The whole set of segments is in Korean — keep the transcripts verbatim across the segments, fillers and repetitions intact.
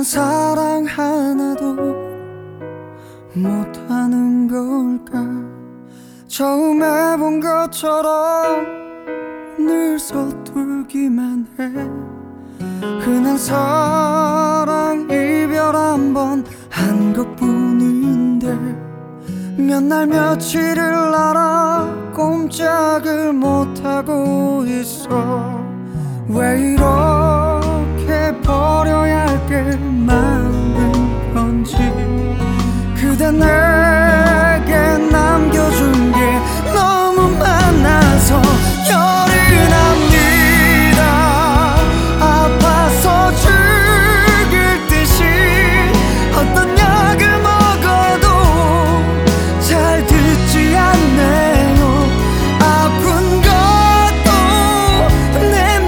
사랑 하나도 못하는 걸까? 처음 해본 것처럼 늘 서툴기만 해. 흔한 사랑 이별 한 번 한 것뿐인데 몇 날 며칠을 알아 꼼짝을 못하고 있어. 왜 이렇게 버려야 할 게 많은 건지. 그대 내게 남겨준 게 너무 많아서 열이 납니다. 아파서 죽을 듯이 어떤 약을 먹어도 잘 듣지 않네요. 아픈 것도 내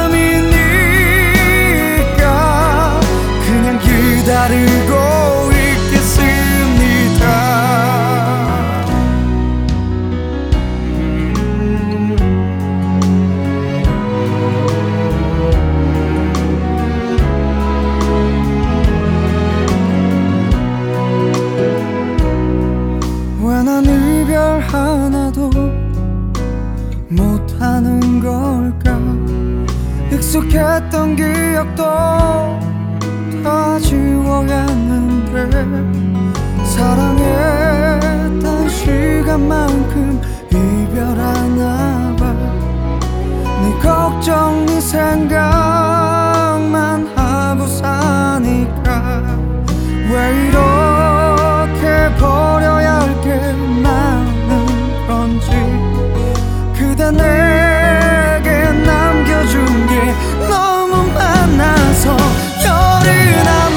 맘이니까 그냥 기다리고 하나도 못하는 걸까? 익숙했던 기억도 다 지워야 하는데 사랑했던 시간만큼 이별하나 봐. 네 걱정 네 생각만 하고 사니까 왜 이렇게 버려야 할 게 많은 건지. 그대 내게 남겨준 게 너무 많아서 열이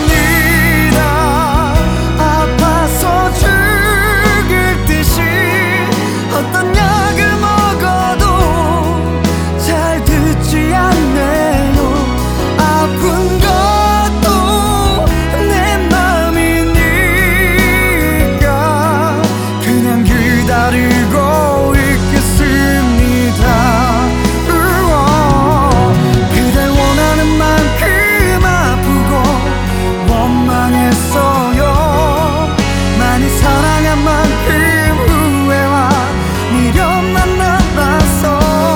납니다. 아파서 죽을 듯이 어떤 약을 먹어도 잘 듣지 않네요. 아픈 것도 내 맘이니까 그냥 기다리고 있겠습니다. 우와. 그댈 원하는 만큼 아프고 원망했어요. 많이 사랑한 만큼 후회와 미련만 남았어.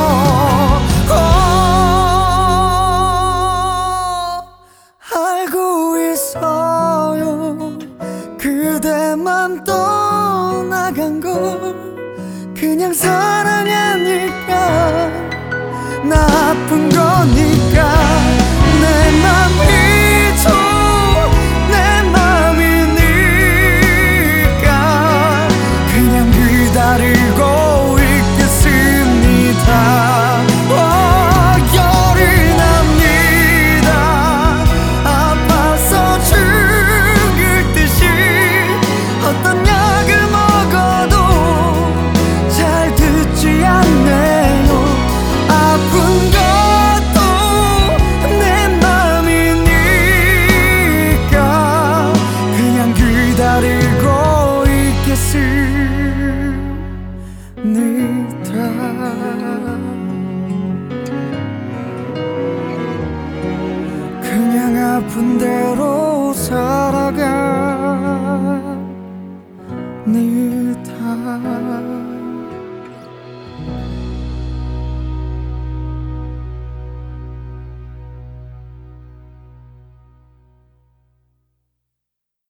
어, 알고 있어요. 그대만 떠나간 걸 그냥 사랑이 아닐까. 나 아픈 거니까 내 맘이죠. 내 맘이니까 그냥 기다리고 있겠습니다. 어, 열이 납니다. 아파서 죽을 듯이 어떤 약을 먹어도 잘 듣지 않네요. 아픈 것도 내 맘이니까 그냥 기다리고 있겠습니다. 그냥 아픈 대로 살아갑니다.